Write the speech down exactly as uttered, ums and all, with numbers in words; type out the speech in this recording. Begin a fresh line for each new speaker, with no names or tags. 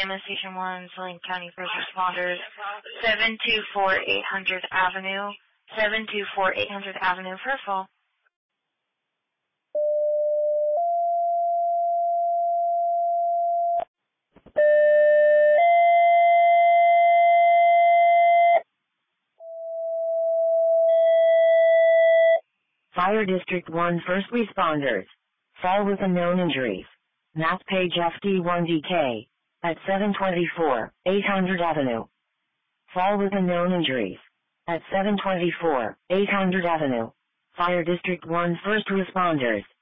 E M S Station one, Saline County First Responders, seven two four eight hundredth Avenue, seven two four eight hundredth Avenue, Purple.
Fire District one First Responders. Fall with unknown injuries. Map page F D one D K. At seven twenty-four, eight hundredth Avenue. Fall with unknown injuries. At seven twenty-four, eight hundredth Avenue. Fire District one First Responders.